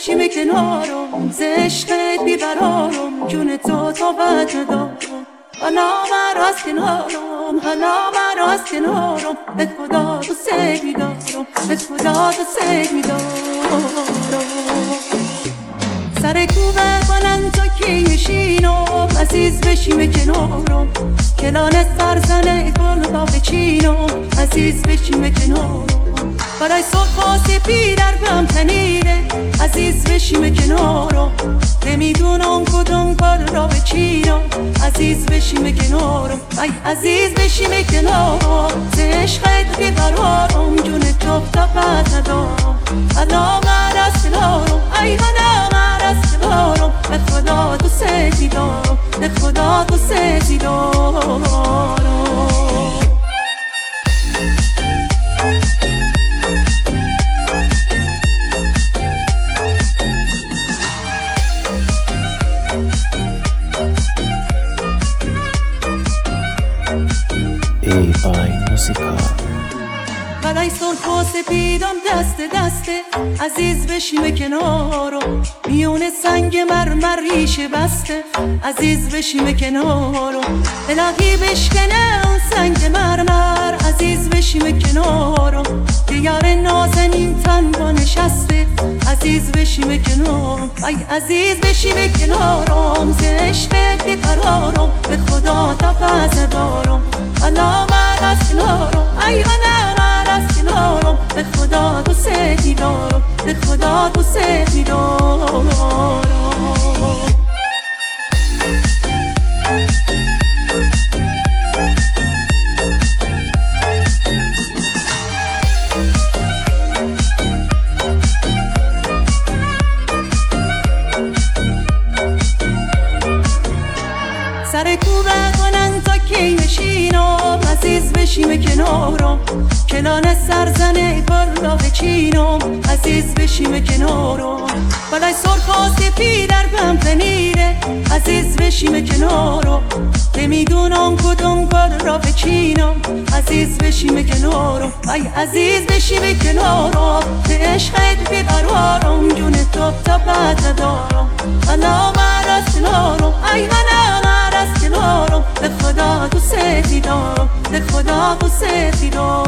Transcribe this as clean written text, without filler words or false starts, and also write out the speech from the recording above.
بشیم کنارم، ز عشقت بیقرارم، جون تو بد ندارم. حالا براز کنارم، حالا براز کنارم، به خدا تو سگ میدارم، به خدا تو سگ میدارم. سر کوبه بلند تا کی نشینم، عزیز بشیم کنارم، کلان سرزنه گل بچینم، عزیز بشیم کنارم. برای صبح و سپید در بهم تنیده، عزیز بشیم کنارم، نمیدونم کدوم کار را بچینم، عزیز بشیم کنارم. ای عزیز بشیم کنارم، ز عشقت بیقرارم، جون تو بد ندارم. حالا مرز کنارم، ای حالا مرز کنارم، به خدا تو سزی دارم، به خدا تو سزی دارم. ای بای موزیکا برای سرخ و سپیدم دست دسته، عزیز بشیم کنارم، میون سنگ مرمر ریشه بسته، عزیز بشیم کنارم. الهی بشکنه اون سنگ مرمر، عزیز بشیم کنارم، دیار نازنین تنها نشسته، عزیز بشیم کنارم. ای عزیز بشیم کنارم، ز عشقت بیقرارم، به خدا تفز دارم. حالا مرز کنارم، ای حالا مرز کنارم، به خدا تو سزی دارم، به خدا تو سزی دارم. سر کوبه کنن تا کی نشینم، عزیز بشیم کنارم، کلان سرزنه بالا بچینم، عزیز بشیم کنارم. بالای سرخ و سپید در بهم تنیده، عزیز بشیم کنارم، نمیدونم کدوم کار را بچینم، عزیز بشیم کنارم. ای عزیز بشیم کنارم، ز عشقت بیقرارم، جون تو بد ندارم. حالا مرز کنارم، ای حالا مرز کنارم، به خدا تو سزی دارم، به خدا تو سزی دارم.